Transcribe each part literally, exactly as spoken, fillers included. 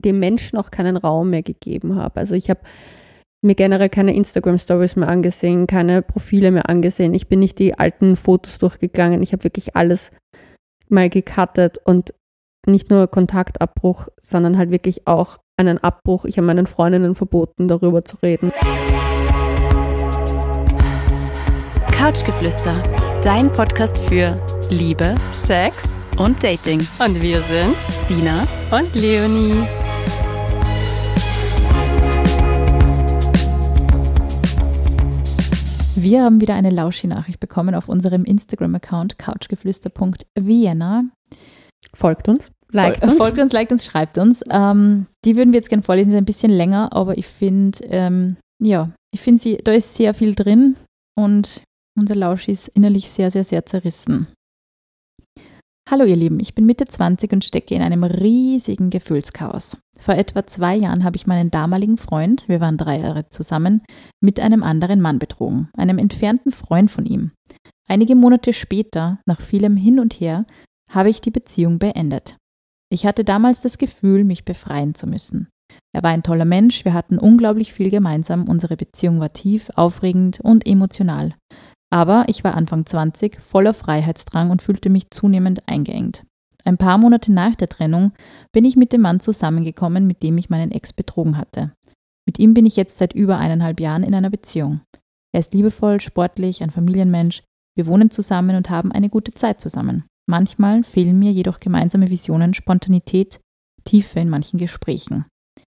dem Menschen auch keinen Raum mehr gegeben habe. Also ich habe mir generell keine Instagram-Stories mehr angesehen, keine Profile mehr angesehen. Ich bin nicht die alten Fotos durchgegangen. Ich habe wirklich alles mal gecuttet und nicht nur Kontaktabbruch, sondern halt wirklich auch einen Abbruch. Ich habe meinen Freundinnen verboten, darüber zu reden. Couchgeflüster, dein Podcast für Liebe, Sex und Dating. Und wir sind Sina und Leonie. Wir haben wieder eine Lauschi-Nachricht bekommen auf unserem Instagram-Account couchgeflüster punkt vienna. Folgt uns, liked Fol- uns. Folgt uns, liked uns, schreibt uns. Ähm, die würden wir jetzt gerne vorlesen, sie ist ein bisschen länger, aber ich finde, ähm, ja, ich finde, sie, da ist sehr viel drin und unser Lauschi ist innerlich sehr, sehr, sehr zerrissen. Hallo ihr Lieben, ich bin Mitte zwanzig und stecke in einem riesigen Gefühlschaos. Vor etwa zwei Jahren habe ich meinen damaligen Freund, wir waren drei Jahre zusammen, mit einem anderen Mann betrogen, einem entfernten Freund von ihm. Einige Monate später, nach vielem Hin und Her, habe ich die Beziehung beendet. Ich hatte damals das Gefühl, mich befreien zu müssen. Er war ein toller Mensch, wir hatten unglaublich viel gemeinsam, unsere Beziehung war tief, aufregend und emotional. Aber ich war Anfang zwanzig, voller Freiheitsdrang und fühlte mich zunehmend eingeengt. Ein paar Monate nach der Trennung bin ich mit dem Mann zusammengekommen, mit dem ich meinen Ex betrogen hatte. Mit ihm bin ich jetzt seit über eineinhalb Jahren in einer Beziehung. Er ist liebevoll, sportlich, ein Familienmensch. Wir wohnen zusammen und haben eine gute Zeit zusammen. Manchmal fehlen mir jedoch gemeinsame Visionen, Spontanität, Tiefe in manchen Gesprächen.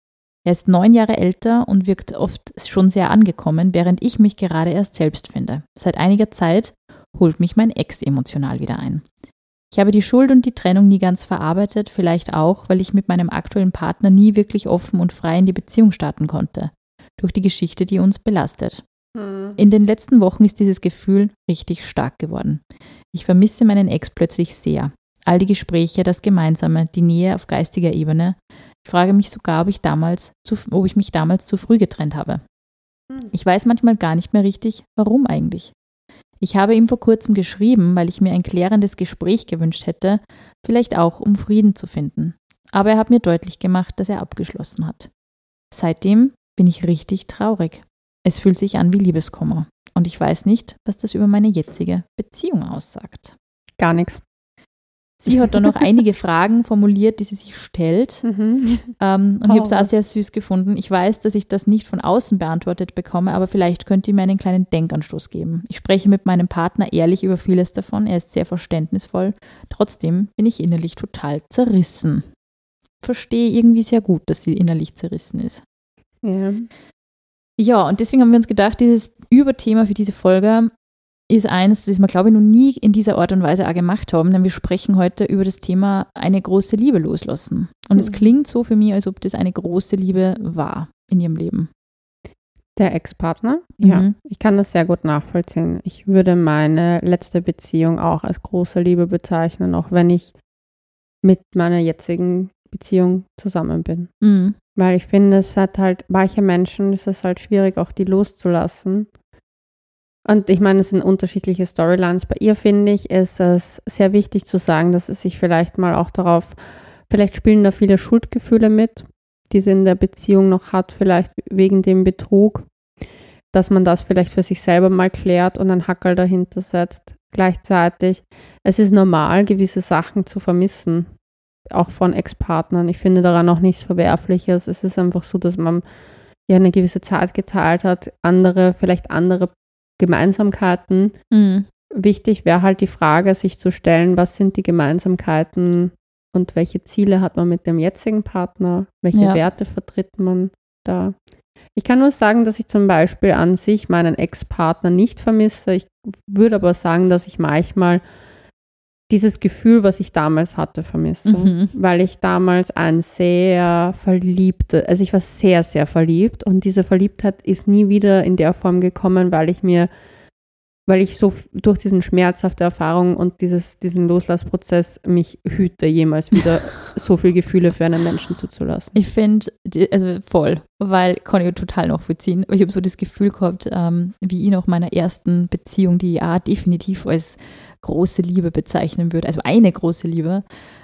Er ist neun Jahre älter und wirkt oft schon sehr angekommen, während ich mich gerade erst selbst finde. Seit einiger Zeit holt mich mein Ex emotional wieder ein. Ich habe die Schuld und die Trennung nie ganz verarbeitet, vielleicht auch, weil ich mit meinem aktuellen Partner nie wirklich offen und frei in die Beziehung starten konnte, durch die Geschichte, die uns belastet. Hm. In den letzten Wochen ist dieses Gefühl richtig stark geworden. Ich vermisse meinen Ex plötzlich sehr. All die Gespräche, das Gemeinsame, die Nähe auf geistiger Ebene. Ich frage mich sogar, ob ich, damals zu, ob ich mich damals zu früh getrennt habe. Ich weiß manchmal gar nicht mehr richtig, warum eigentlich. Ich habe ihm vor kurzem geschrieben, weil ich mir ein klärendes Gespräch gewünscht hätte, vielleicht auch, um Frieden zu finden. Aber er hat mir deutlich gemacht, dass er abgeschlossen hat. Seitdem bin ich richtig traurig. Es fühlt sich an wie Liebeskummer. Und ich weiß nicht, was das über meine jetzige Beziehung aussagt. Gar nichts. Sie hat da noch einige Fragen formuliert, die sie sich stellt. Mhm. Ähm, und oh. ich habe es auch sehr süß gefunden. Ich weiß, dass ich das nicht von außen beantwortet bekomme, aber vielleicht könnt ihr mir einen kleinen Denkanstoß geben. Ich spreche mit meinem Partner ehrlich über vieles davon. Er ist sehr verständnisvoll. Trotzdem bin ich innerlich total zerrissen. Verstehe irgendwie sehr gut, dass sie innerlich zerrissen ist. Ja. Ja, und deswegen haben wir uns gedacht, dieses Überthema für diese Folge ist eines, das wir, glaube ich, noch nie in dieser Art und Weise auch gemacht haben, denn wir sprechen heute über das Thema eine große Liebe loslassen. Und mhm. es klingt so für mich, als ob das eine große Liebe war in ihrem Leben. Der Ex-Partner? Mhm. Ja, ich kann das sehr gut nachvollziehen. Ich würde meine letzte Beziehung auch als große Liebe bezeichnen, auch wenn ich mit meiner jetzigen Beziehung zusammen bin. Mhm. Weil ich finde, es hat halt, manche Menschen ist es halt schwierig, auch die loszulassen. Und ich meine, es sind unterschiedliche Storylines. Bei ihr, finde ich, ist es sehr wichtig zu sagen, dass es sich vielleicht mal auch darauf, vielleicht spielen da viele Schuldgefühle mit, die sie in der Beziehung noch hat, vielleicht wegen dem Betrug, dass man das vielleicht für sich selber mal klärt und einen Hackerl dahinter setzt. Gleichzeitig, es ist normal, gewisse Sachen zu vermissen, auch von Ex-Partnern. Ich finde daran auch nichts Verwerfliches. Es ist einfach so, dass man ja eine gewisse Zeit geteilt hat, andere, vielleicht andere Gemeinsamkeiten. Mhm. Wichtig wäre halt die Frage, sich zu stellen, was sind die Gemeinsamkeiten und welche Ziele hat man mit dem jetzigen Partner, welche ja. Werte vertritt man da. Ich kann nur sagen, dass ich zum Beispiel an sich meinen Ex-Partner nicht vermisse. Ich würde aber sagen, dass ich manchmal dieses Gefühl, was ich damals hatte, vermisse. Mhm. Weil ich damals ein sehr verliebte, also ich war sehr, sehr verliebt und diese Verliebtheit ist nie wieder in der Form gekommen, weil ich mir, weil ich so durch diesen schmerzhafte Erfahrung und dieses, diesen Loslassprozess mich hüte, jemals wieder so viele Gefühle für einen Menschen zuzulassen. Ich finde, also voll, weil kann ich total nachvollziehen. Ich habe so das Gefühl gehabt, ähm, wie ich nach meiner ersten Beziehung, die ich auch definitiv als große Liebe bezeichnen würde, also eine große Liebe,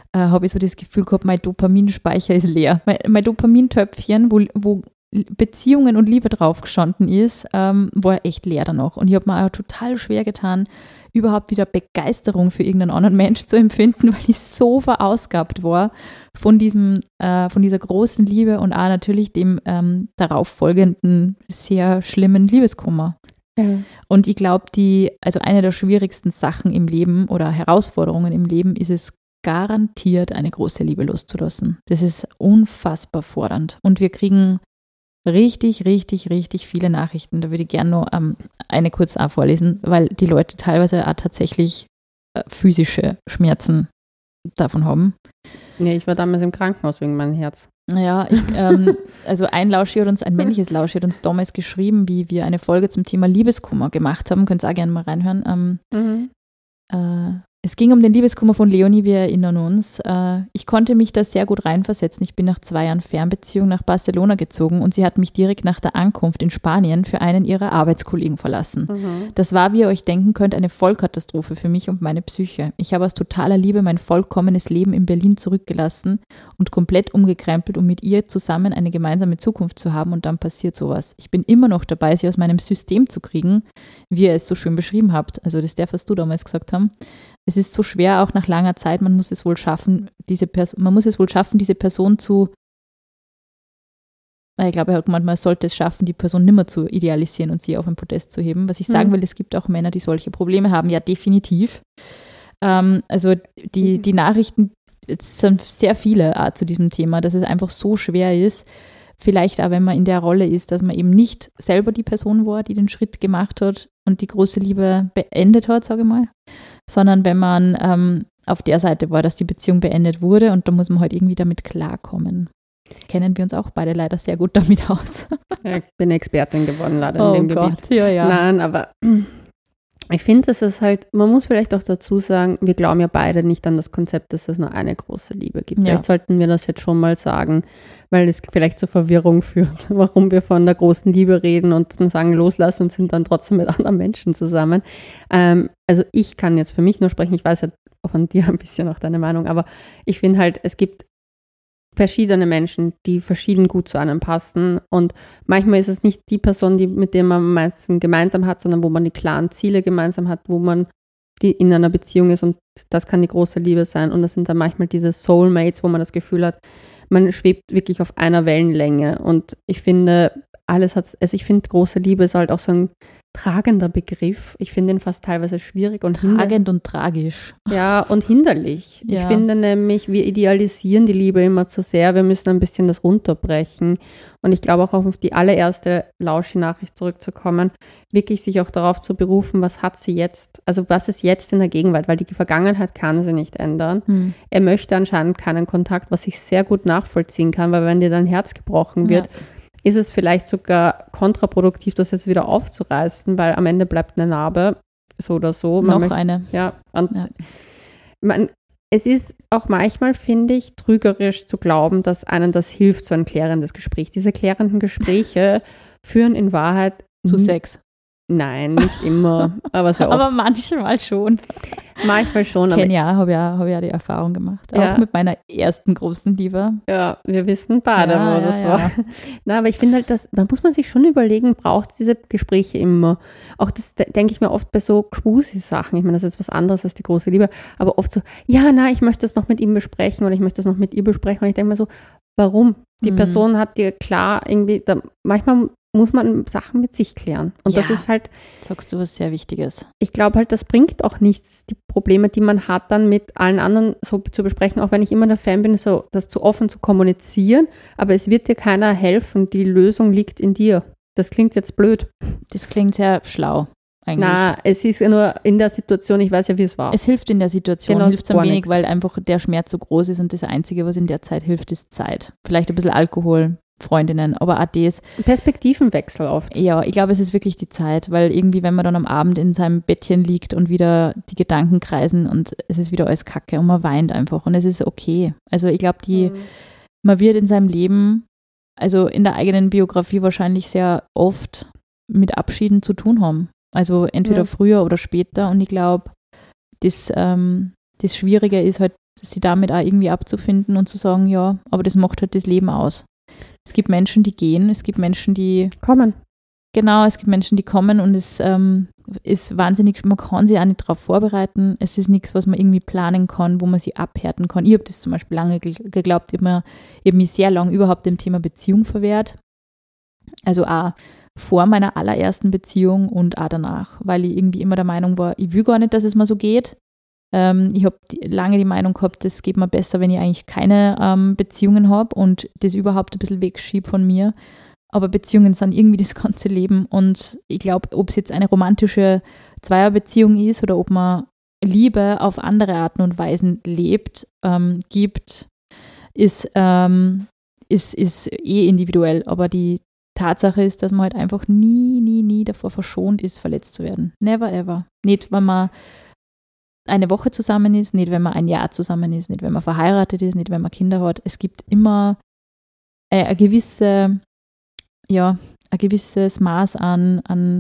äh, habe ich so das Gefühl gehabt, mein Dopaminspeicher ist leer. Mein, mein Dopamintöpfchen, wo, wo Beziehungen und Liebe drauf gestanden ist, ähm, war echt leer danach. Und ich habe mir auch total schwer getan, überhaupt wieder Begeisterung für irgendeinen anderen Mensch zu empfinden, weil ich so verausgabt war von diesem, äh, von dieser großen Liebe und auch natürlich dem ähm, darauf folgenden sehr schlimmen Liebeskummer. Ja. Und ich glaube, die, also eine der schwierigsten Sachen im Leben oder Herausforderungen im Leben ist es garantiert, eine große Liebe loszulassen. Das ist unfassbar fordernd. Und wir kriegen richtig, richtig, richtig viele Nachrichten. Da würde ich gerne noch ähm, eine kurz auch vorlesen, weil die Leute teilweise auch tatsächlich äh, physische Schmerzen davon haben. Ja, ich war damals im Krankenhaus wegen meinem Herz. Ja, ich, ähm, also ein Lauschi hat uns, ein männliches Lauschi hat uns damals geschrieben, wie wir eine Folge zum Thema Liebeskummer gemacht haben. Könnt ihr auch gerne mal reinhören. Ähm, Mhm. äh, Es ging um den Liebeskummer von Leonie, wir erinnern uns. Äh, ich konnte mich da sehr gut reinversetzen. Ich bin nach zwei Jahren Fernbeziehung nach Barcelona gezogen und sie hat mich direkt nach der Ankunft in Spanien für einen ihrer Arbeitskollegen verlassen. Mhm. Das war, wie ihr euch denken könnt, eine Vollkatastrophe für mich und meine Psyche. Ich habe aus totaler Liebe mein vollkommenes Leben in Berlin zurückgelassen und komplett umgekrempelt, um mit ihr zusammen eine gemeinsame Zukunft zu haben, und dann passiert sowas. Ich bin immer noch dabei, sie aus meinem System zu kriegen, wie ihr es so schön beschrieben habt. Also das ist der, was du damals gesagt hast. Es ist so schwer, auch nach langer Zeit, man muss es wohl schaffen, diese Person, man muss es wohl schaffen, diese Person zu, ich glaube, er hat gemeint, man sollte es schaffen, die Person nimmer zu idealisieren und sie auf ein Podest zu heben. Was ich sagen Mhm. will, es gibt auch Männer, die solche Probleme haben. Ja, definitiv. Ähm, also die, die Nachrichten, es sind sehr viele auch zu diesem Thema, dass es einfach so schwer ist, vielleicht auch, wenn man in der Rolle ist, dass man eben nicht selber die Person war, die den Schritt gemacht hat und die große Liebe beendet hat, sage ich mal, sondern wenn man ähm, auf der Seite war, dass die Beziehung beendet wurde, und da muss man halt irgendwie damit klarkommen. Kennen wir uns auch beide leider sehr gut damit aus. Ja, ich bin Expertin geworden, leider Oh in dem Gebiet. Gott, ja, ja. Nein, aber ich finde, es ist halt, man muss vielleicht auch dazu sagen, wir glauben ja beide nicht an das Konzept, dass es nur eine große Liebe gibt. Ja. Vielleicht sollten wir das jetzt schon mal sagen, weil es vielleicht zur Verwirrung führt, warum wir von der großen Liebe reden und dann sagen, loslassen und sind dann trotzdem mit anderen Menschen zusammen. Ähm, also ich kann jetzt für mich nur sprechen, ich weiß ja von dir ein bisschen auch deine Meinung, aber ich finde halt, es gibt verschiedene Menschen, die verschieden gut zu einem passen, und manchmal ist es nicht die Person, die, mit der man am meisten gemeinsam hat, sondern wo man die klaren Ziele gemeinsam hat, wo man die in einer Beziehung ist, und das kann die große Liebe sein, und das sind dann manchmal diese Soulmates, wo man das Gefühl hat, man schwebt wirklich auf einer Wellenlänge, und ich finde, alles hat, also ich finde, große Liebe ist halt auch so ein tragender Begriff. Ich finde ihn fast teilweise schwierig und Tragend hinder- und tragisch. ja, und hinderlich. Ich Ja. finde nämlich, wir idealisieren die Liebe immer zu sehr. Wir müssen ein bisschen das runterbrechen. Und ich glaube auch auf die allererste Lauschi-Nachricht zurückzukommen, wirklich sich auch darauf zu berufen, was hat sie jetzt, also was ist jetzt in der Gegenwart, weil die Vergangenheit kann sie nicht ändern. Hm. Er möchte anscheinend keinen Kontakt, was ich sehr gut nachvollziehen kann, weil wenn dir dein Herz gebrochen wird, Ja. ist es vielleicht sogar kontraproduktiv, das jetzt wieder aufzureißen, weil am Ende bleibt eine Narbe, so oder so. Man Noch möchte- eine. Ja, und Ja. man, es ist auch manchmal, finde ich, trügerisch zu glauben, dass einem das hilft, so ein klärendes Gespräch. Diese klärenden Gespräche führen in Wahrheit Zu n- Sex. Nein, nicht immer, aber sehr oft. Aber manchmal schon. Manchmal schon, aber Kenn ja, habe ja, hab ja die Erfahrung gemacht. Auch Ja. mit meiner ersten großen Liebe. ja, wir wissen beide, Ja, wo ja, das ja. war. Na, aber ich finde halt, dass, da muss man sich schon überlegen, braucht es diese Gespräche immer? Auch das de- denke ich mir oft bei so Schmusi-Sachen. Ich meine, das ist jetzt was anderes als die große Liebe, aber oft so, ja, na, ich möchte das noch mit ihm besprechen oder ich möchte das noch mit ihr besprechen. Und ich denke mir so, warum? Die Mhm. Person hat dir klar irgendwie, da, manchmal muss man Sachen mit sich klären. Und das Ja. ist halt, Sagst du was sehr Wichtiges. ich glaube halt, das bringt auch nichts, die Probleme, die man hat, dann mit allen anderen so zu besprechen, auch wenn ich immer der Fan bin, so das zu offen zu kommunizieren, aber es wird dir keiner helfen, die Lösung liegt in dir. Das klingt jetzt blöd. Das klingt sehr schlau eigentlich. Na, es ist ja nur in der Situation, ich weiß ja, wie es war. Es hilft in der Situation, Genau, hilft es ein gar wenig, nichts. weil einfach der Schmerz so groß ist und das Einzige, was in der Zeit hilft, ist Zeit. Vielleicht ein bisschen Alkohol, Freundinnen, aber auch das. Perspektivenwechsel oft. Ja, ich glaube, es ist wirklich die Zeit, weil irgendwie, wenn man dann am Abend in seinem Bettchen liegt und wieder die Gedanken kreisen und es ist wieder alles Kacke und man weint einfach und es ist okay. Also ich glaube, die, man wird in seinem Leben, also in der eigenen Biografie wahrscheinlich sehr oft mit Abschieden zu tun haben. Also entweder Ja. früher oder später, und ich glaube, das, ähm, das Schwierige ist halt, sie damit auch irgendwie abzufinden und zu sagen, ja, aber das macht halt das Leben aus. Es gibt Menschen, die gehen, es gibt Menschen, die kommen. Genau, es gibt Menschen, die kommen und es ähm, ist wahnsinnig, man kann sich auch nicht darauf vorbereiten. Es ist nichts, was man irgendwie planen kann, wo man sich abhärten kann. Ich habe das zum Beispiel lange geglaubt, ich habe hab mich sehr lange überhaupt dem Thema Beziehung verwehrt. Also auch vor meiner allerersten Beziehung und auch danach, weil ich irgendwie immer der Meinung war, ich will gar nicht, dass es mir so geht. Ähm, ich habe lange die Meinung gehabt, es geht mir besser, wenn ich eigentlich keine ähm, Beziehungen habe und das überhaupt ein bisschen wegschiebe von mir. Aber Beziehungen sind irgendwie das ganze Leben und ich glaube, ob es jetzt eine romantische Zweierbeziehung ist oder ob man Liebe auf andere Arten und Weisen lebt, ähm, gibt, ist, ähm, ist, ist eh individuell. Aber die Tatsache ist, dass man halt einfach nie, nie, nie davor verschont ist, verletzt zu werden. Never ever. Nicht, wenn man eine Woche zusammen ist, nicht, wenn man ein Jahr zusammen ist, nicht, wenn man verheiratet ist, nicht, wenn man Kinder hat. Es gibt immer eine, eine gewisse ja, ein gewisses Maß an, an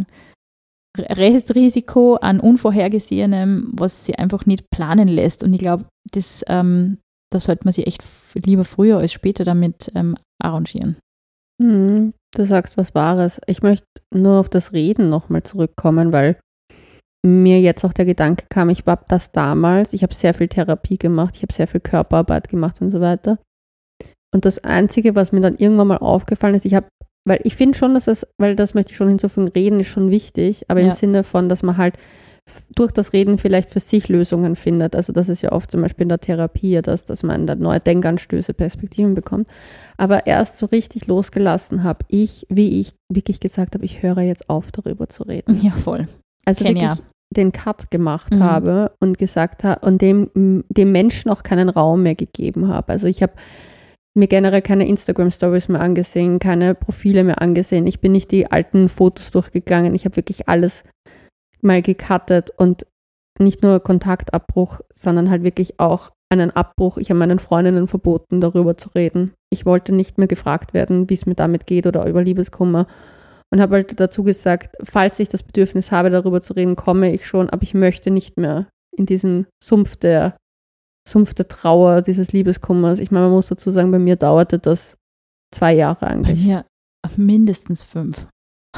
Restrisiko, an Unvorhergesehenem, was sie einfach nicht planen lässt. Und ich glaube, das, ähm, da sollte man sich echt lieber früher als später damit ähm, arrangieren. Mhm, du sagst was Wahres. Ich möchte nur auf das Reden nochmal zurückkommen, weil mir jetzt auch der Gedanke kam, ich habe das damals, ich habe sehr viel Therapie gemacht, ich habe sehr viel Körperarbeit gemacht und so weiter. Und das Einzige, was mir dann irgendwann mal aufgefallen ist, ich habe Weil ich finde schon, dass es, weil das möchte ich schon hinzufügen, Reden ist schon wichtig, aber Ja. im Sinne von, dass man halt f- durch das Reden vielleicht für sich Lösungen findet. Also das ist ja oft zum Beispiel in der Therapie, dass, dass man da neue Denkanstöße, Perspektiven bekommt. Aber erst so richtig losgelassen habe ich, wie ich wirklich gesagt habe, ich höre jetzt auf, darüber zu reden. Ja, voll. Also Kenn wirklich ja. den Cut gemacht Mhm. habe und gesagt habe und dem, dem Menschen auch keinen Raum mehr gegeben habe. Also ich habe mir generell keine Instagram-Stories mehr angesehen, keine Profile mehr angesehen. Ich bin nicht die alten Fotos durchgegangen. Ich habe wirklich alles mal gecuttet und nicht nur Kontaktabbruch, sondern halt wirklich auch einen Abbruch. Ich habe meinen Freundinnen verboten, darüber zu reden. Ich wollte nicht mehr gefragt werden, wie es mir damit geht oder über Liebeskummer. Und habe halt dazu gesagt, falls ich das Bedürfnis habe, darüber zu reden, komme ich schon, aber ich möchte nicht mehr in diesen Sumpf der Sumpf der Trauer, dieses Liebeskummers. Ich meine, man muss dazu sagen, bei mir dauerte das zwei Jahre Bei eigentlich. mir mindestens fünf.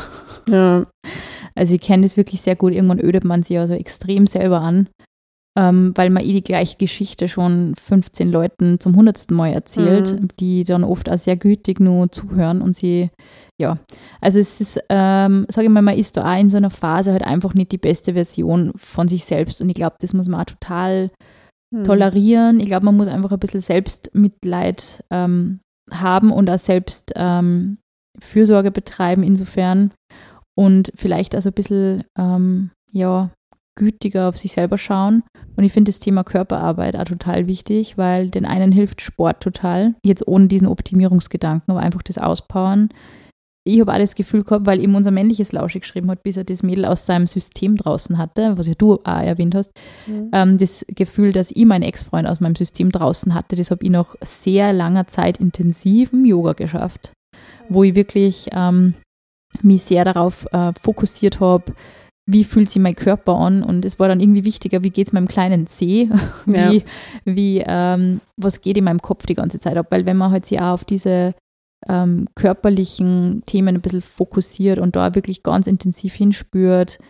Ja, Also ich kenne das wirklich sehr gut. Irgendwann ödet man sich also extrem selber an, ähm, weil man eh die gleiche Geschichte schon fünfzehn Leuten zum hundertsten Mal erzählt, Mhm. die dann oft auch sehr gütig nur zuhören und sie, ja, also es ist, ähm, sage ich mal, man ist da auch in so einer Phase halt einfach nicht die beste Version von sich selbst und ich glaube, das muss man auch total Hm. tolerieren. Ich glaube, man muss einfach ein bisschen Selbstmitleid ähm, haben und auch selbst ähm, Fürsorge betreiben insofern und vielleicht also ein bisschen ähm, ja, gütiger auf sich selber schauen. Und ich finde das Thema Körperarbeit auch total wichtig, weil den einen hilft Sport total, jetzt ohne diesen Optimierungsgedanken, aber einfach das Auspowern. Ich habe auch das Gefühl gehabt, weil eben unser männliches Lauschi geschrieben hat, bis er das Mädel aus seinem System draußen hatte, was ja du auch erwähnt hast, Mhm. ähm, das Gefühl, dass ich meinen Ex-Freund aus meinem System draußen hatte, das habe ich nach sehr langer Zeit intensiven Yoga geschafft, wo ich wirklich ähm, mich sehr darauf äh, fokussiert habe, wie fühlt sich mein Körper an und es war dann irgendwie wichtiger, wie geht es meinem kleinen Zeh, wie, Ja. wie ähm, was geht in meinem Kopf die ganze Zeit ab, weil wenn man halt sich auch auf diese ähm, körperlichen Themen ein bisschen fokussiert und da wirklich ganz intensiv hinspürt,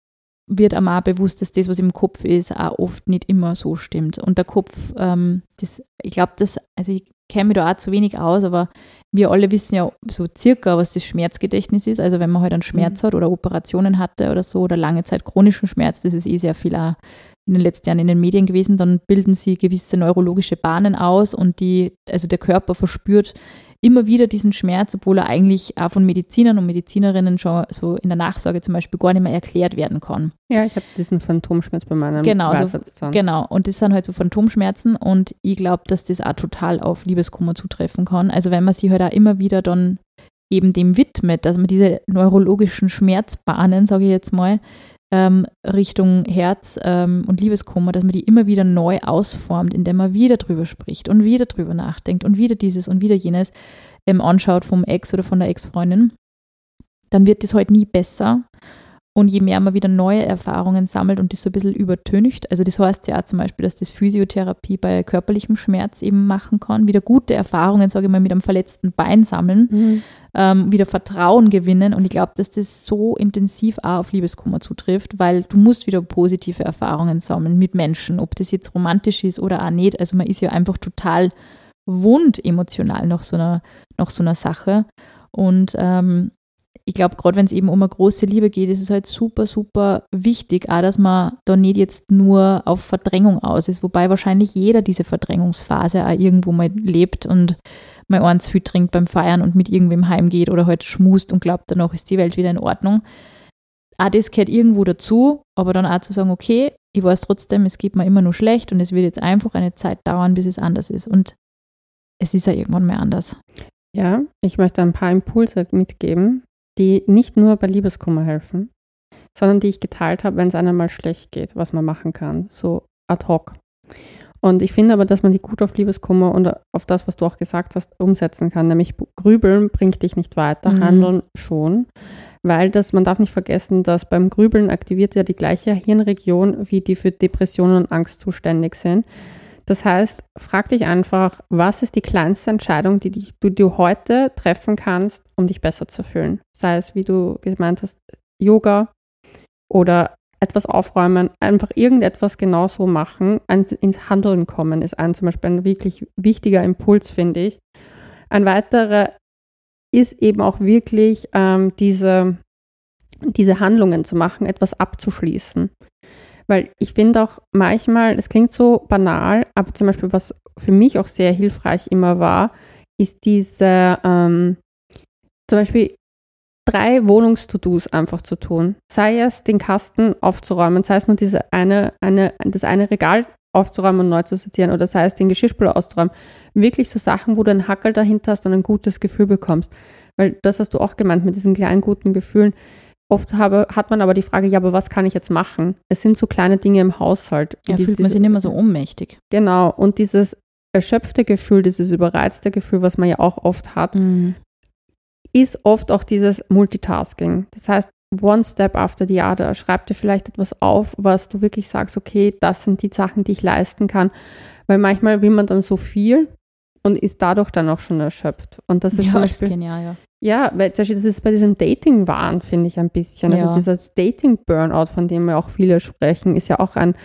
wird einem auch bewusst, dass das, was im Kopf ist, auch oft nicht immer so stimmt. Und der Kopf, ähm, das, ich glaube, das, also ich kenne mich da auch zu wenig aus, aber wir alle wissen ja so circa, was das Schmerzgedächtnis ist. Also wenn man halt einen Schmerz Mhm. hat oder Operationen hatte oder so oder lange Zeit chronischen Schmerz, das ist eh sehr viel auch in den letzten Jahren in den Medien gewesen, dann bilden sie gewisse neurologische Bahnen aus und die, also der Körper verspürt immer wieder diesen Schmerz, obwohl er eigentlich auch von Medizinern und Medizinerinnen schon so in der Nachsorge zum Beispiel gar nicht mehr erklärt werden kann. Ja, ich hatte diesen Phantomschmerz bei meinem Genau, also, Weisheitszahn. genau. Und das sind halt so Phantomschmerzen und ich glaube, dass das auch total auf Liebeskummer zutreffen kann. Also wenn man sich halt auch immer wieder dann eben dem widmet, dass man diese neurologischen Schmerzbahnen, sage ich jetzt mal, ähm, Richtung Herz ähm, und Liebeskummer, dass man die immer wieder neu ausformt, indem man wieder drüber spricht und wieder drüber nachdenkt und wieder dieses und wieder jenes ähm, anschaut vom Ex oder von der Ex-Freundin, dann wird das halt nie besser. Und je mehr man wieder neue Erfahrungen sammelt und das so ein bisschen übertüncht, also das heißt ja auch zum Beispiel, dass das Physiotherapie bei körperlichem Schmerz eben machen kann, wieder gute Erfahrungen, sage ich mal, mit einem verletzten Bein sammeln, mhm. ähm, wieder Vertrauen gewinnen. Und ich glaube, dass das so intensiv auch auf Liebeskummer zutrifft, weil du musst wieder positive Erfahrungen sammeln mit Menschen, ob das jetzt romantisch ist oder auch nicht. Also man ist ja einfach total wund emotional nach so einer, nach so einer Sache. Und ähm, ich glaube, gerade wenn es eben um eine große Liebe geht, ist es halt super, super wichtig, auch dass man da nicht jetzt nur auf Verdrängung aus ist, wobei wahrscheinlich jeder diese Verdrängungsphase auch irgendwo mal lebt und mal eins viel trinkt beim Feiern und mit irgendwem heimgeht oder halt schmust und glaubt, danach ist die Welt wieder in Ordnung. Auch das gehört irgendwo dazu, aber dann auch zu sagen, okay, ich weiß trotzdem, es geht mir immer nur schlecht und es wird jetzt einfach eine Zeit dauern, bis es anders ist. Und es ist ja irgendwann mal anders. Ja, ich möchte ein paar Impulse mitgeben, die nicht nur bei Liebeskummer helfen, sondern die ich geteilt habe, wenn es einem mal schlecht geht, was man machen kann, so ad hoc. Und ich finde aber, dass man die gut auf Liebeskummer und auf das, was du auch gesagt hast, umsetzen kann. Nämlich Grübeln bringt dich nicht weiter, mhm. Handeln schon. Weil das, man darf nicht vergessen, dass beim Grübeln aktiviert ja die gleiche Hirnregion, wie die für Depressionen und Angst zuständig sind. Das heißt, frag dich einfach, was ist die kleinste Entscheidung, die, die du dir heute treffen kannst, um dich besser zu fühlen? Sei es, wie du gemeint hast, Yoga oder etwas aufräumen, einfach irgendetwas genau so machen, ins Handeln kommen, ist ein zum Beispiel ein wirklich wichtiger Impuls, finde ich. Ein weiterer ist eben auch wirklich ähm, diese, diese Handlungen zu machen, etwas abzuschließen. Weil ich finde auch manchmal, es klingt so banal, aber zum Beispiel, was für mich auch sehr hilfreich immer war, ist diese, ähm, zum Beispiel drei Wohnungs-To-Dos einfach zu tun. Sei es, den Kasten aufzuräumen, sei es nur diese eine, eine, das eine Regal aufzuräumen und neu zu sortieren oder sei es, den Geschirrspüler auszuräumen. Wirklich so Sachen, wo du einen Hackel dahinter hast und ein gutes Gefühl bekommst. Weil das hast du auch gemeint mit diesen kleinen guten Gefühlen. Oft habe, hat man aber die Frage, ja, aber was kann ich jetzt machen? Es sind so kleine Dinge im Haushalt. Ja, die, fühlt man diese, sich nicht mehr so ohnmächtig. Genau, und dieses erschöpfte Gefühl, dieses überreizte Gefühl, was man ja auch oft hat, mhm. ist oft auch dieses Multitasking. Das heißt, one step after the other. Schreib dir vielleicht etwas auf, was du wirklich sagst, okay, das sind die Sachen, die ich leisten kann. Weil manchmal will man dann so viel und ist dadurch dann auch schon erschöpft. Und das ist ja, zum das Beispiel, ist genial, ja. Ja, weil das ist bei diesem Dating-Wahn, finde ich ein bisschen. Also ja. dieses Dating-Burnout, von dem ja auch viele sprechen, ist ja auch ein,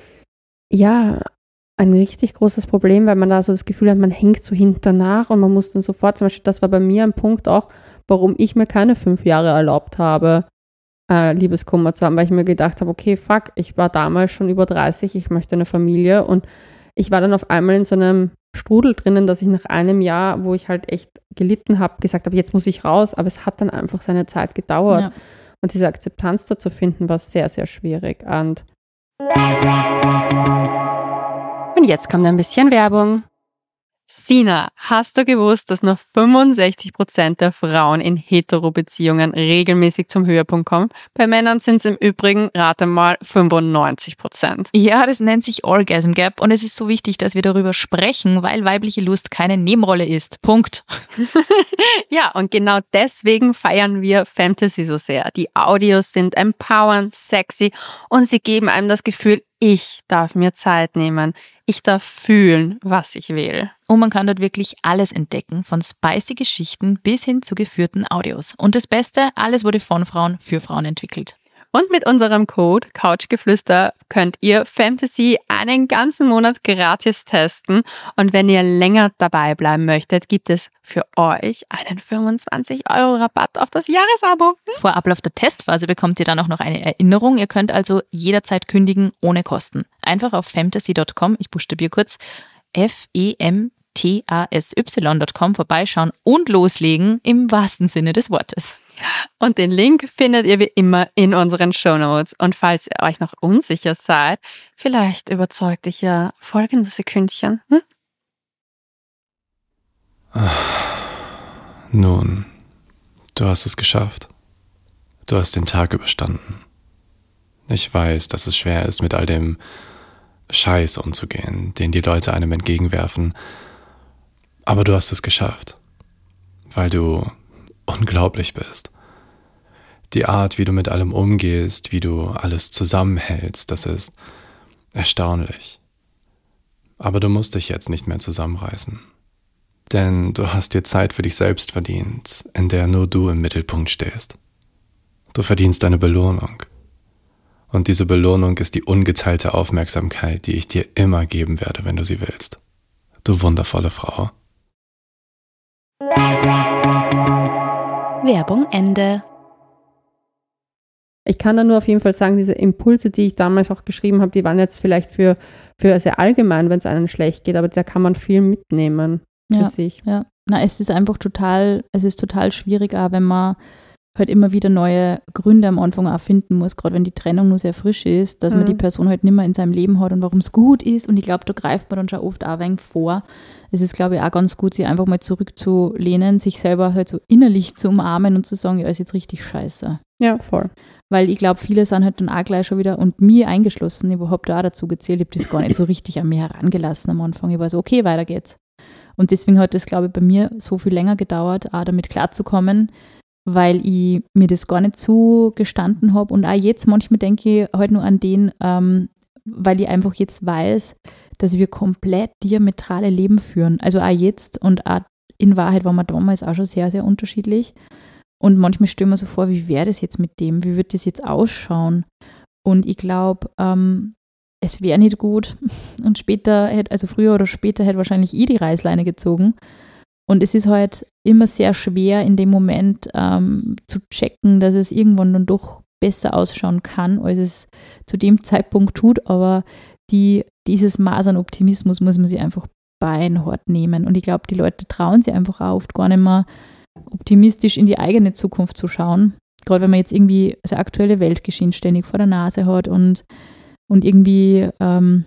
ja, ein richtig großes Problem, weil man da so das Gefühl hat, man hängt so hinternach und man muss dann sofort, zum Beispiel, das war bei mir ein Punkt auch, warum ich mir keine fünf Jahre erlaubt habe, äh, Liebeskummer zu haben, weil ich mir gedacht habe, okay, fuck, ich war damals schon über dreißig, ich möchte eine Familie und ich war dann auf einmal in so einem Strudel drinnen, dass ich nach einem Jahr, wo ich halt echt gelitten habe, gesagt habe, jetzt muss ich raus, aber es hat dann einfach seine Zeit gedauert. Ja. Und diese Akzeptanz da zu finden, war sehr, sehr schwierig. Und, und jetzt kommt ein bisschen Werbung. Sina, hast du gewusst, dass nur fünfundsechzig Prozent der Frauen in Hetero-Beziehungen regelmäßig zum Höhepunkt kommen? Bei Männern sind es im Übrigen, rate mal, fünfundneunzig Prozent. Ja, das nennt sich Orgasm Gap und es ist so wichtig, dass wir darüber sprechen, weil weibliche Lust keine Nebenrolle ist. Punkt. Ja, und genau deswegen feiern wir Fantasy so sehr. Die Audios sind empowernd, sexy und sie geben einem das Gefühl, ich darf mir Zeit nehmen. Ich darf fühlen, was ich will. Und man kann dort wirklich alles entdecken, von spicy Geschichten bis hin zu geführten Audios. Und das Beste, alles wurde von Frauen für Frauen entwickelt. Und mit unserem Code Couchgeflüster könnt ihr Fantasy einen ganzen Monat gratis testen. Und wenn ihr länger dabei bleiben möchtet, gibt es für euch einen fünfundzwanzig Euro Rabatt auf das Jahresabo. Vor Ablauf der Testphase bekommt ihr dann auch noch eine Erinnerung. Ihr könnt also jederzeit kündigen ohne Kosten. Einfach auf fantasy Punkt com, ich buchstabiere kurz, F E M T A S Y Punkt com vorbeischauen und loslegen im wahrsten Sinne des Wortes. Und den Link findet ihr wie immer in unseren Shownotes. Und falls ihr euch noch unsicher seid, vielleicht überzeugt dich ja folgendes Sekündchen. Hm? Nun, du hast es geschafft. Du hast den Tag überstanden. Ich weiß, dass es schwer ist, mit all dem Scheiß umzugehen, den die Leute einem entgegenwerfen. Aber du hast es geschafft, weil du unglaublich bist. Die Art, wie du mit allem umgehst, wie du alles zusammenhältst, das ist erstaunlich. Aber du musst dich jetzt nicht mehr zusammenreißen. Denn du hast dir Zeit für dich selbst verdient, in der nur du im Mittelpunkt stehst. Du verdienst eine Belohnung. Und diese Belohnung ist die ungeteilte Aufmerksamkeit, die ich dir immer geben werde, wenn du sie willst. Du wundervolle Frau. Werbung Ende. Ich kann da nur auf jeden Fall sagen, diese Impulse, die ich damals auch geschrieben habe, die waren jetzt vielleicht für, für sehr allgemein, wenn es einem schlecht geht, aber da kann man viel mitnehmen für ja, sich. Ja, na, es ist einfach total, es ist total schwierig, auch wenn man halt immer wieder neue Gründe am Anfang auch finden muss, gerade wenn die Trennung nur sehr frisch ist, dass mhm. man die Person halt nicht mehr in seinem Leben hat und warum es gut ist. Und ich glaube, da greift man dann schon oft auch ein wenig vor. Es ist, glaube ich, auch ganz gut, sich einfach mal zurückzulehnen, sich selber halt so innerlich zu umarmen und zu sagen, ja, ist jetzt richtig scheiße. Ja, voll. Weil ich glaube, viele sind halt dann auch gleich schon wieder, und mir eingeschlossen, ich habe da auch dazu gezählt, ich habe das gar nicht so richtig an mir herangelassen am Anfang. Ich war so, okay, weiter geht's. Und deswegen hat das, glaube ich, bei mir so viel länger gedauert, auch damit klarzukommen, weil ich mir das gar nicht zugestanden habe. Und auch jetzt manchmal denke ich halt nur an den, ähm, weil ich einfach jetzt weiß, dass wir komplett diametrale Leben führen. Also auch jetzt und auch in Wahrheit waren wir damals auch schon sehr, sehr unterschiedlich. Und manchmal stelle ich mir so vor, wie wäre das jetzt mit dem? Wie wird das jetzt ausschauen? Und ich glaube, ähm, es wäre nicht gut. Und später, hätte, also früher oder später, hätte wahrscheinlich ich die Reißleine gezogen. Und es ist halt immer sehr schwer, in dem Moment ähm, zu checken, dass es irgendwann dann doch besser ausschauen kann, als es zu dem Zeitpunkt tut. Aber die, dieses Maß an Optimismus muss man sich einfach beinhart nehmen. Und ich glaube, die Leute trauen sich einfach auch oft gar nicht mehr, optimistisch in die eigene Zukunft zu schauen. Gerade wenn man jetzt irgendwie das aktuelle Weltgeschehen ständig vor der Nase hat und, und irgendwie, ähm,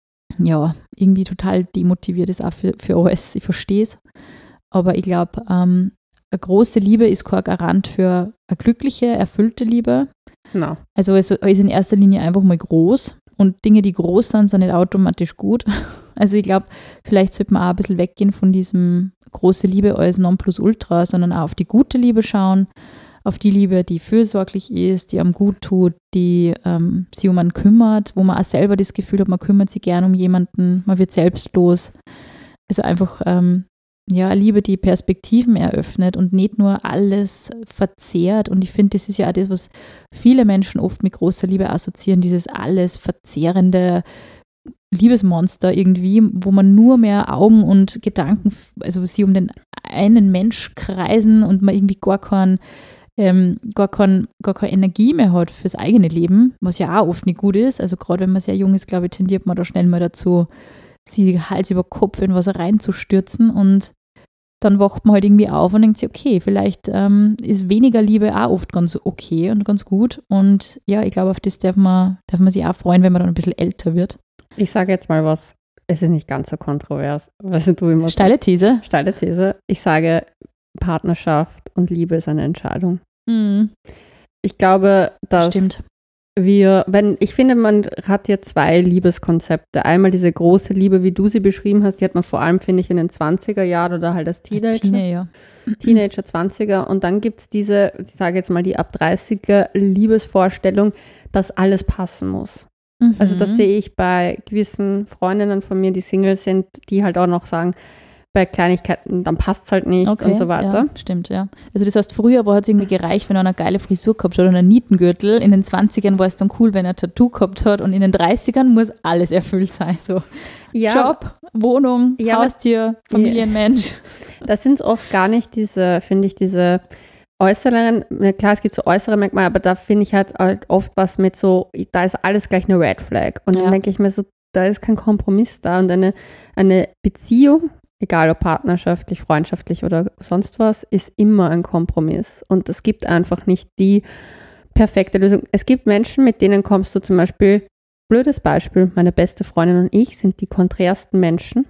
ja, irgendwie total demotiviert ist auch für, für alles. Ich verstehe es. Aber ich glaube, ähm, eine große Liebe ist kein Garant für eine glückliche, erfüllte Liebe. No. Also es ist in erster Linie einfach mal groß. Und Dinge, die groß sind, sind nicht automatisch gut. Also ich glaube, vielleicht sollte man auch ein bisschen weggehen von diesem große Liebe als Nonplusultra, sondern auch auf die gute Liebe schauen, auf die Liebe, die fürsorglich ist, die einem gut tut, die ähm, sich um einen kümmert, wo man auch selber das Gefühl hat, man kümmert sich gern um jemanden, man wird selbstlos. Also einfach ähm, ja, eine Liebe, die Perspektiven eröffnet und nicht nur alles verzehrt. Und ich finde, das ist ja auch das, was viele Menschen oft mit großer Liebe assoziieren, dieses alles verzehrende Liebesmonster irgendwie, wo man nur mehr Augen und Gedanken, also sie um den einen Mensch kreisen und man irgendwie gar, kein, ähm, gar, kein, gar keine Energie mehr hat fürs eigene Leben, was ja auch oft nicht gut ist. Also gerade wenn man sehr jung ist, glaube ich, tendiert man da schnell mal dazu, sie Hals über Kopf in was reinzustürzen, und dann wacht man halt irgendwie auf und denkt sich, okay, vielleicht ähm, ist weniger Liebe auch oft ganz okay und ganz gut. Und ja, ich glaube, auf das darf man, darf man sich auch freuen, wenn man dann ein bisschen älter wird. Ich sage jetzt mal was, es ist nicht ganz so kontrovers. Was du immer Steile These. Steile These. Ich sage, Partnerschaft und Liebe ist eine Entscheidung. Mhm. Ich glaube, dass Stimmt. wir, wenn, ich finde, man hat hier zwei Liebeskonzepte. Einmal diese große Liebe, wie du sie beschrieben hast, die hat man vor allem, finde ich, in den zwanziger Jahren oder halt als Teenager. Als Teenager. Teenager, zwanziger. Und dann gibt es diese, ich sage jetzt mal, die ab dreißiger Liebesvorstellung, dass alles passen muss. Mhm. Also das sehe ich bei gewissen Freundinnen von mir, die Single sind, die halt auch noch sagen, bei Kleinigkeiten, dann passt es halt nicht okay, und so weiter. Ja, stimmt, ja. Also das heißt, früher hat es irgendwie gereicht, wenn er eine geile Frisur gehabt hat oder einen Nietengürtel. In den zwanzigern war es dann cool, wenn er ein Tattoo gehabt hat, und in den dreißigern muss alles erfüllt sein. So Ja, Job, Wohnung, Ja, Haustier, Familienmensch. da sind es oft gar nicht diese, finde ich, diese äußeren, na klar, es gibt so äußere Merkmale, aber da finde ich halt, halt oft was mit so, da ist alles gleich eine Red Flag. Und Ja. dann denke ich mir so, da ist kein Kompromiss da. Und eine, eine Beziehung, egal ob partnerschaftlich, freundschaftlich oder sonst was, ist immer ein Kompromiss. Und es gibt einfach nicht die perfekte Lösung. Es gibt Menschen, mit denen kommst du zum Beispiel, blödes Beispiel, meine beste Freundin und ich sind die konträrsten Menschen.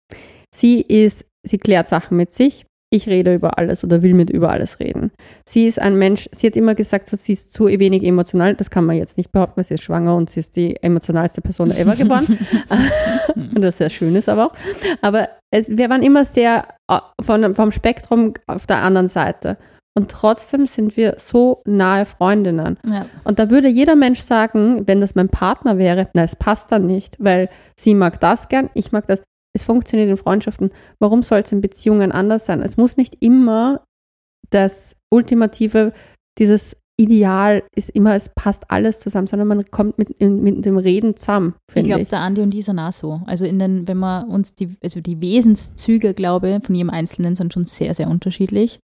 Sie ist, sie klärt Sachen mit sich. Ich rede über alles oder will mit über alles reden. Sie ist ein Mensch, sie hat immer gesagt, so, sie ist zu wenig emotional. Das kann man jetzt nicht behaupten, weil sie ist schwanger und sie ist die emotionalste Person ever geworden. Und das sehr schön ist aber auch. Aber es, wir waren immer sehr von, vom Spektrum auf der anderen Seite. Und trotzdem sind wir so nahe Freundinnen. Ja. Und da würde jeder Mensch sagen, wenn das mein Partner wäre, na, es passt dann nicht, weil sie mag das gern, ich mag das. Es funktioniert in Freundschaften. Warum soll es in Beziehungen anders sein? Es muss nicht immer das Ultimative, dieses Ideal ist immer, es passt alles zusammen, sondern man kommt mit, mit dem Reden zusammen, Ich finde glaube, ich. der Andi und ich sind auch so. Also in den, wenn wir uns die, also die Wesenszüge, glaube ich, von jedem Einzelnen sind schon sehr, sehr unterschiedlich.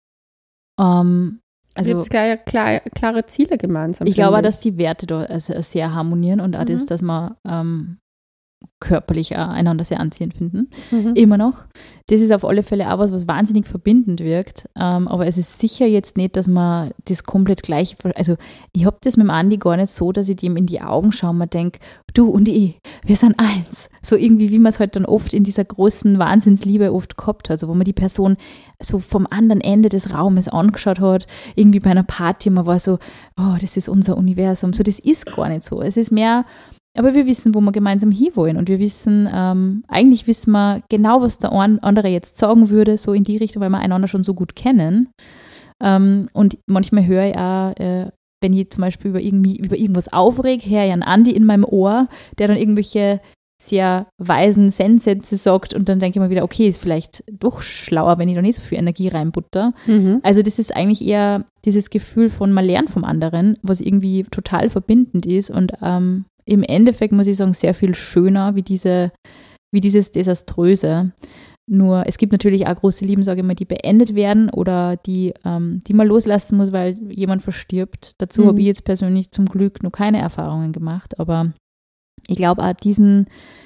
Ähm, Also also klar, klar, klare Ziele gemeinsam. ich glaube auch, finde dass die Werte da also sehr harmonieren und auch Mhm. das, dass wir ähm, körperlich auch einander sehr anziehend finden. Mhm. Immer noch. Das ist auf alle Fälle auch was, was wahnsinnig verbindend wirkt. Ähm, aber es ist sicher jetzt nicht, dass man das komplett gleiche, ver- also ich habe das mit dem Andi gar nicht so, dass ich dem in die Augen schaue und mir denke, du und ich, wir sind eins. So irgendwie, wie man es halt dann oft in dieser großen Wahnsinnsliebe oft gehabt hat, also wo man die Person so vom anderen Ende des Raumes angeschaut hat, irgendwie bei einer Party, man war so, oh, das ist unser Universum. So, das ist gar nicht so. Es ist mehr, aber wir wissen, wo wir gemeinsam hinwollen und wir wissen, ähm, eigentlich wissen wir genau, was der ein- andere jetzt sagen würde, so in die Richtung, weil wir einander schon so gut kennen. Ähm, und manchmal höre ich auch, äh, wenn ich zum Beispiel über, irgendwie, über irgendwas aufreg, höre ich einen Andi in meinem Ohr, der dann irgendwelche sehr weisen Zen-Sätze sagt und dann denke ich mir wieder, okay, ist vielleicht doch schlauer, wenn ich da nicht so viel Energie reinbutter. Mhm. Also das ist eigentlich eher dieses Gefühl von, man lernt vom anderen, was irgendwie total verbindend ist und ähm, im Endeffekt muss ich sagen, sehr viel schöner wie, diese, wie dieses Desaströse. Nur es gibt natürlich auch große Lieben, sage ich mal, die beendet werden oder die, ähm, die man loslassen muss, weil jemand verstirbt. Dazu Mhm. habe ich jetzt persönlich zum Glück noch keine Erfahrungen gemacht, aber ich glaube auch diesen,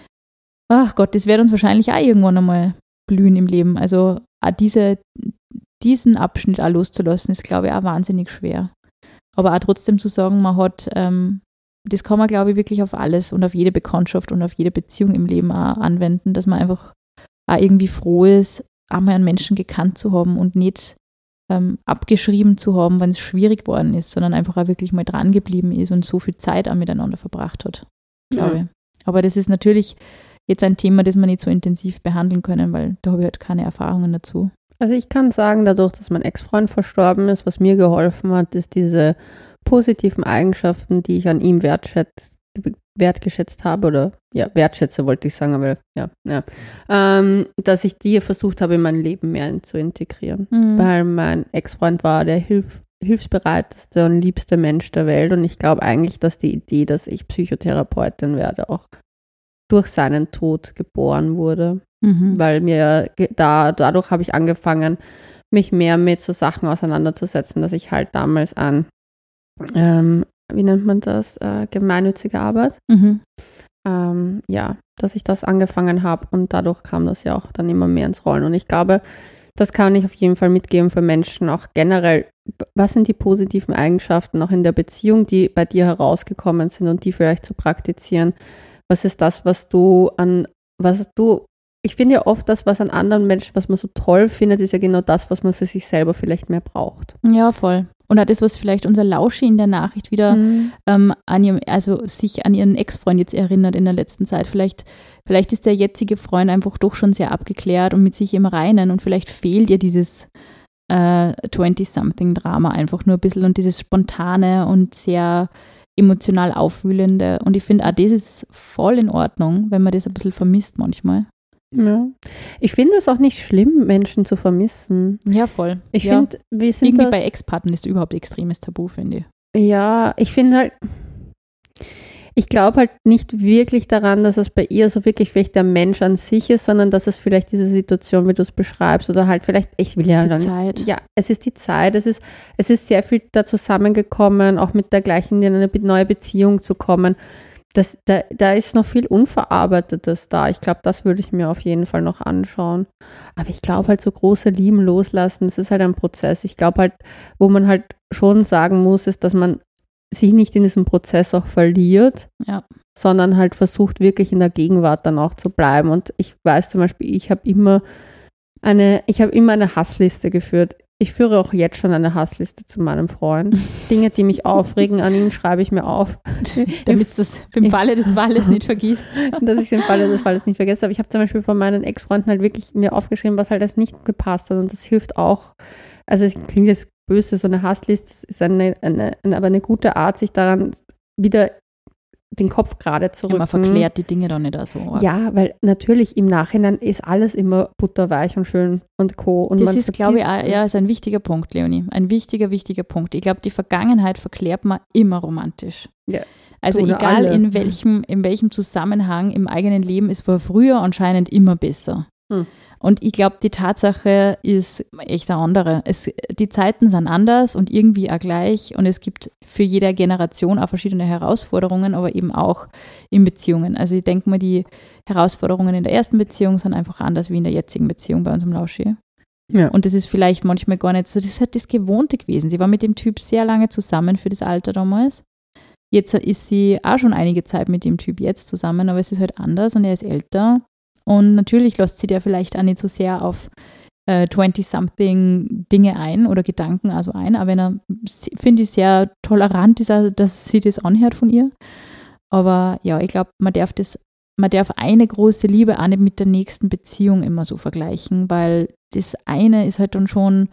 ach Gott, das wird uns wahrscheinlich auch irgendwann einmal blühen im Leben. Also auch diese, diesen Abschnitt auch loszulassen, ist, glaube ich, auch wahnsinnig schwer. Aber auch trotzdem zu sagen, man hat, ähm, das kann man, glaube ich, wirklich auf alles und auf jede Bekanntschaft und auf jede Beziehung im Leben auch anwenden, dass man einfach auch irgendwie froh ist, einmal einen Menschen gekannt zu haben und nicht ähm, abgeschrieben zu haben, wenn es schwierig geworden ist, sondern einfach auch wirklich mal dran geblieben ist und so viel Zeit auch miteinander verbracht hat, glaube Ja. ich. Aber das ist natürlich jetzt ein Thema, das wir nicht so intensiv behandeln können, weil da habe ich halt keine Erfahrungen dazu. Also ich kann sagen, dadurch, dass mein Ex-Freund verstorben ist, was mir geholfen hat, ist diese positiven Eigenschaften, die ich an ihm wertschätz, wertgeschätzt habe oder ja, wertschätze wollte ich sagen, aber ja, ja ähm, dass ich die versucht habe, in mein Leben mehr zu integrieren. Mhm. Weil mein Ex-Freund war der Hilf, hilfsbereiteste und liebste Mensch der Welt und ich glaube eigentlich, dass die Idee, dass ich Psychotherapeutin werde, auch durch seinen Tod geboren wurde. Mhm. Weil mir ge- da, dadurch habe ich angefangen, mich mehr mit so Sachen auseinanderzusetzen, dass ich halt damals an, ähm, wie nennt man das, äh, gemeinnützige Arbeit, Mhm. ähm, ja, dass ich das angefangen habe und dadurch kam das ja auch dann immer mehr ins Rollen. Und ich glaube, das kann ich auf jeden Fall mitgeben für Menschen, auch generell, was sind die positiven Eigenschaften auch in der Beziehung, die bei dir herausgekommen sind und die vielleicht zu praktizieren. Was ist das, was du an, was du Ich finde ja oft, das, was an anderen Menschen, was man so toll findet, ist ja genau das, was man für sich selber vielleicht mehr braucht. Ja, voll. Und auch das, was vielleicht unser Lauschi in der Nachricht wieder Mhm. ähm, an ihrem, also sich an ihren Ex-Freund jetzt erinnert in der letzten Zeit. Vielleicht, vielleicht ist der jetzige Freund einfach doch schon sehr abgeklärt und mit sich im Reinen und vielleicht fehlt ihr dieses äh, zwanzig-something-Drama einfach nur ein bisschen und dieses spontane und sehr emotional aufwühlende. Und ich finde auch, das ist voll in Ordnung, wenn man das ein bisschen vermisst manchmal. Ja. Ich finde es auch nicht schlimm, Menschen zu vermissen. Ja, voll. Ich ja. finde, wir sind Irgendwie das, bei Ex-Partnern ist überhaupt extremes Tabu, finde ich. ja, ich finde halt, ich glaube halt nicht wirklich daran, dass es bei ihr so wirklich vielleicht der Mensch an sich ist, sondern dass es vielleicht diese Situation, wie du es beschreibst, oder halt vielleicht, ich will ja Die dann, Zeit. ja, es ist die Zeit, es ist, es ist sehr viel da zusammengekommen, auch mit der gleichen, in eine neue Beziehung zu kommen. Das, da, da ist noch viel Unverarbeitetes da. Ich glaube, das würde ich mir auf jeden Fall noch anschauen. Aber ich glaube halt, so große Lieben loslassen, das ist halt ein Prozess. Ich glaube halt, wo man halt schon sagen muss, ist, dass man sich nicht in diesem Prozess auch verliert, Ja. sondern halt versucht, wirklich in der Gegenwart dann auch zu bleiben. Und ich weiß zum Beispiel, ich habe immer eine, ich habe immer eine Hassliste geführt. Ich führe auch jetzt schon eine Hassliste zu meinem Freund. Dinge, die mich aufregen, an ihm schreibe ich mir auf. Damit es das im Falle des Falles nicht vergisst. Dass ich es im Falle des Falles nicht vergesse. Aber ich habe zum Beispiel von meinen Ex-Freunden halt wirklich mir aufgeschrieben, was halt das nicht gepasst hat. Und das hilft auch. Also es klingt jetzt böse, so eine Hassliste, das ist eine, eine, eine, aber eine gute Art, sich daran wieder den Kopf gerade zu rücken. Man verklärt die Dinge doch nicht so. Ja, weil natürlich im Nachhinein ist alles immer butterweich und schön und co. Und das man ist, glaube ich, auch, ja, ist ein wichtiger Punkt, Leonie. Ein wichtiger, wichtiger Punkt. Ich glaube, die Vergangenheit verklärt man immer romantisch. Ja, also egal in welchem, in welchem Zusammenhang im eigenen Leben, es war früher anscheinend immer besser. Hm. Und ich glaube, die Tatsache ist echt eine andere. Es, die Zeiten sind anders und irgendwie auch gleich und es gibt für jede Generation auch verschiedene Herausforderungen, aber eben auch in Beziehungen. Also ich denke mal, die Herausforderungen in der ersten Beziehung sind einfach anders wie in der jetzigen Beziehung bei unserem Lauschi. Ja. Und das ist vielleicht manchmal gar nicht so, das ist halt das Gewohnte gewesen. Sie war mit dem Typ sehr lange zusammen für das Alter damals. Jetzt ist sie auch schon einige Zeit mit dem Typ jetzt zusammen, aber es ist halt anders und er ist älter. Und natürlich lässt sie dir vielleicht auch nicht so sehr auf äh, zwanzig-something Dinge ein oder Gedanken also ein, aber wenn er, finde ich, sehr tolerant ist, also, dass sie das anhört von ihr. Aber ja, ich glaube, man darf das, man darf eine große Liebe auch nicht mit der nächsten Beziehung immer so vergleichen, weil das eine ist halt dann schon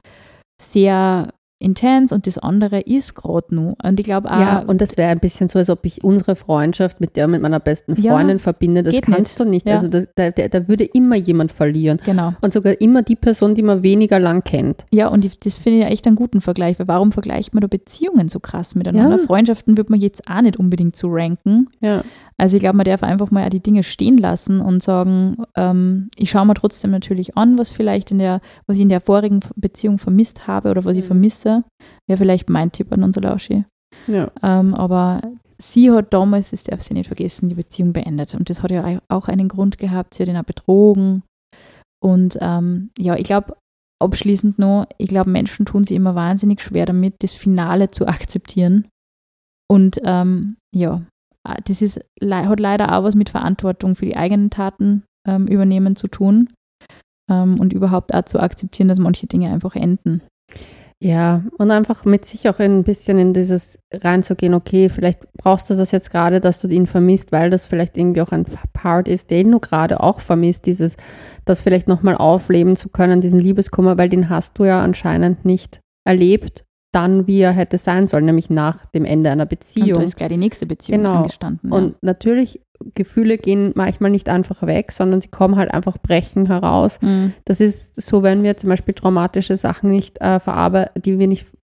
sehr intens und das andere ist gerade nur. Und ich glaube auch. Ja, und das wäre ein bisschen so, als ob ich unsere Freundschaft mit der mit meiner besten Freundin ja, verbinde. Das kannst nicht. du nicht. Ja. Also das, da, da würde immer jemand verlieren. Genau. Und sogar immer die Person, die man weniger lang kennt. Ja, und ich, das finde ich ja echt einen guten Vergleich, weil warum vergleicht man da Beziehungen so krass miteinander? Ja. Freundschaften würde man jetzt auch nicht unbedingt so ranken. Ja. Also ich glaube, man darf einfach mal auch die Dinge stehen lassen und sagen, ähm, ich schaue mir trotzdem natürlich an, was vielleicht in der, was ich in der vorigen Beziehung vermisst habe oder was ich vermisse. Wäre vielleicht mein Tipp an unser Lauschi. Ja. Ähm, aber sie hat damals, das darf sie nicht vergessen, die Beziehung beendet. Und das hat ja auch einen Grund gehabt, sie hat ihn auch betrogen. Und ähm, ja, ich glaube, abschließend noch, ich glaube, Menschen tun sich immer wahnsinnig schwer damit, das Finale zu akzeptieren. Und ähm, ja, das ist, hat leider auch was mit Verantwortung für die eigenen Taten ähm, übernehmen zu tun ähm, und überhaupt auch zu akzeptieren, dass manche Dinge einfach enden. Ja, und einfach mit sich auch ein bisschen in dieses reinzugehen, okay, vielleicht brauchst du das jetzt gerade, dass du ihn vermisst, weil das vielleicht irgendwie auch ein Part ist, den du gerade auch vermisst, dieses, das vielleicht nochmal aufleben zu können, diesen Liebeskummer, weil den hast du ja anscheinend nicht erlebt, dann wie er hätte sein sollen, nämlich nach dem Ende einer Beziehung. Und da ist gleich die nächste Beziehung genau. angestanden. Ja. Und natürlich, Gefühle gehen manchmal nicht einfach weg, sondern sie kommen halt einfach brechen heraus. Mhm. Das ist so, wenn wir zum Beispiel traumatische Sachen nicht äh, verarbeiten, die wir nicht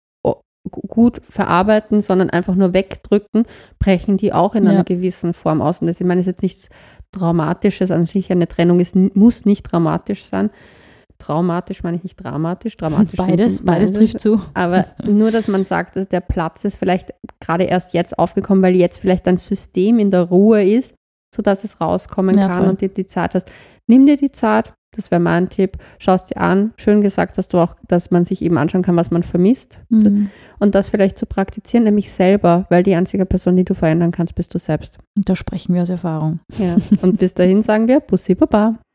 gut verarbeiten, sondern einfach nur wegdrücken, brechen die auch in ja. einer gewissen Form aus. Und das, ich meine, das ist jetzt nichts Dramatisches an sich. Eine Trennung ist, muss nicht dramatisch sein. Traumatisch meine ich nicht dramatisch. dramatisch beides, beides trifft zu. Aber nur, dass man sagt, dass der Platz ist vielleicht gerade erst jetzt aufgekommen, weil jetzt vielleicht ein System in der Ruhe ist, sodass es rauskommen ja, kann voll. und dir die Zeit hast. Nimm dir die Zeit, das wäre mein Tipp. Schau es dir an. Schön gesagt, dass du auch, dass man sich eben anschauen kann, was man vermisst. Mhm. Und das vielleicht zu praktizieren, nämlich selber, weil die einzige Person, die du verändern kannst, bist du selbst. Und da sprechen wir aus Erfahrung. Ja. Und bis dahin sagen wir Bussi Baba.